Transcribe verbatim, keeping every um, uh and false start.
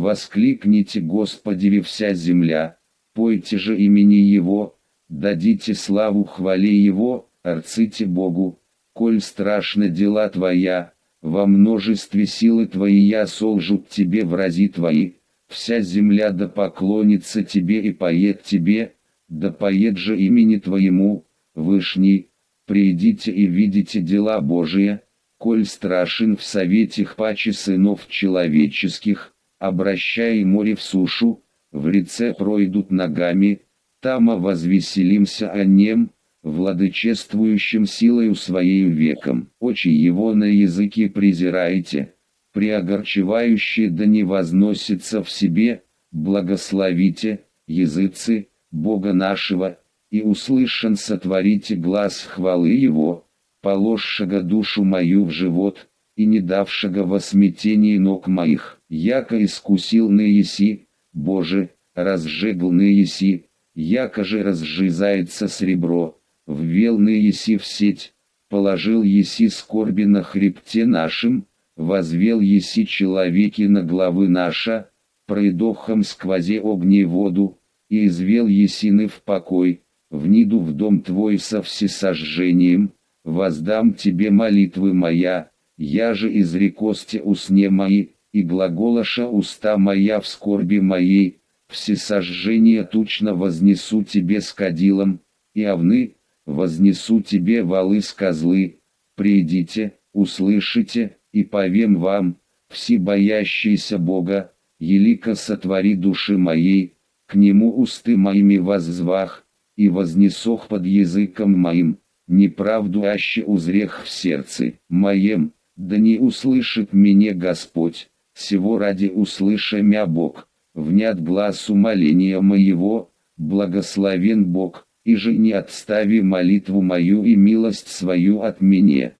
Воскликните Господи вся земля, пойте же имени Его, дадите славу хвале Его, арците Богу, коль страшны дела Твоя, во множестве силы Твоя солжут Тебе врази Твои, вся земля да поклонится Тебе и поет Тебе, да поет же имени Твоему, Вышний, придите и видите дела Божия, коль страшен в советях паче сынов человеческих, обращай море в сушу, в реце пройдут ногами, тама возвеселимся о нем, владычествующим силою своею веком. Очи его на языке презираете, преогорчевающие да не возносится в себе, благословите, языцы, Бога нашего, и услышан сотворите глаз хвалы Его, положшего душу мою в живот, и не давшего во смятении ног моих, яко искусил на еси, Боже, разжегл на еси, яко же разжизается сребро, ввел на еси в сеть, положил еси скорби на хребте нашим, возвел еси человеки на главы наша, пройдохом сквозе огней воду, и извел есины в покой, вниду в дом твой со всесожжением, воздам тебе молитвы моя, я же изрекости усне мои, и глаголоша уста моя в скорби моей, всесожжение тучно вознесу тебе с кадилом, и овны, вознесу тебе валы с козлы, придите, услышите, и повем вам, все боящиеся Бога, елико сотвори души моей, к нему усты моими воззвах, и вознесох под языком моим, неправду аще узрех в сердце моем, да не услышит меня Господь, сего ради услыша мя Бог, внят глаз умоления моего, благословен Бог, и же не отстави молитву мою и милость свою от меня.